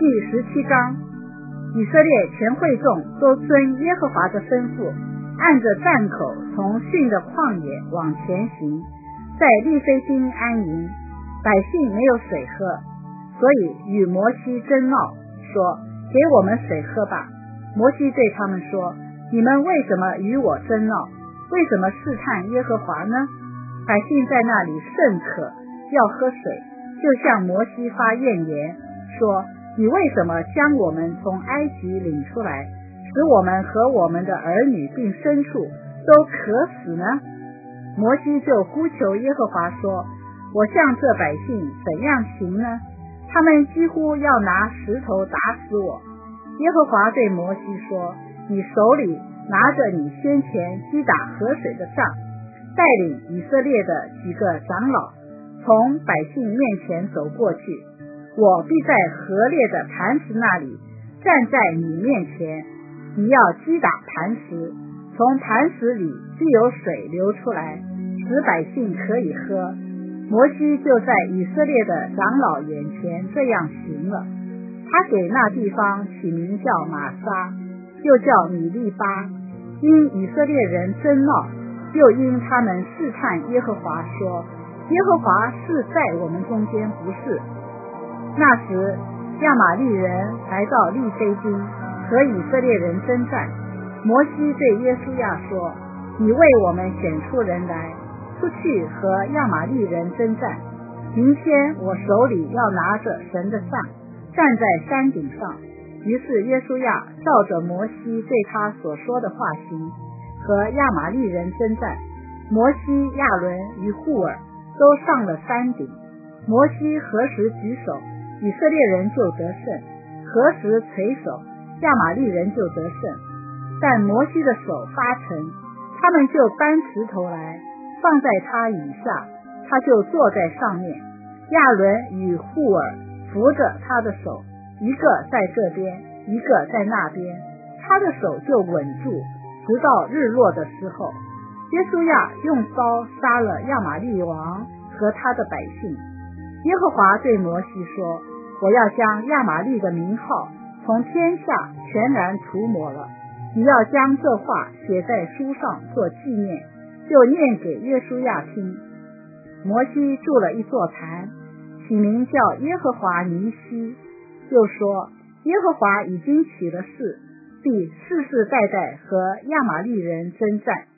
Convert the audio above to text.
第17章，以色列全会众都遵耶和华的吩咐，按着站口从逊的旷野往前行，在利非金安营。百姓没有水喝，所以与摩西争闹，说：给我们水喝吧。摩西对他们说：你们为什么与我争闹？为什么试探耶和华呢？百姓在那里甚渴，要喝水，就向摩西发怨言，说：你为什么将我们从埃及领出来，使我们和我们的儿女并牲畜都渴死呢？摩西就呼求耶和华说：我向这百姓怎样行呢？他们几乎要拿石头打死我。耶和华对摩西说：你手里拿着你先前击打河水的杖，带领以色列的几个长老从百姓面前走过去，我必在河裂的磐石那里站在你面前，你要击打磐石，从磐石里必有水流出来，使百姓可以喝。摩西就在以色列的长老眼前这样行了。他给那地方起名叫玛撒，又叫米利巴，因以色列人争闹，又因他们试探耶和华，说：耶和华是在我们中间不是。那时亚玛利人来到利非金，和以色列人征战。摩西对约书亚说：你为我们选出人来，出去和亚玛利人征战。明天我手里要拿着神的杖，站在山顶上。于是约书亚照着摩西对他所说的话行，和亚玛利人征战。摩西、亚伦与户尔都上了山顶。摩西何时举手，以色列人就得胜；何时垂手，亚玛利人就得胜。但摩西的手发沉，他们就搬石头来放在他以下，他就坐在上面。亚伦与户尔扶着他的手，一个在这边，一个在那边，他的手就稳住，直到日落的时候。约书亚用刀杀了亚玛利王和他的百姓。耶和华对摩西说：我要将亚玛利的名号从天下全然除抹了，你要将这话写在书上做纪念。就念给约书亚听。摩西筑了一座坛，起名叫耶和华尼西，又说：耶和华已经起了誓，必世世代代和亚玛利人征战。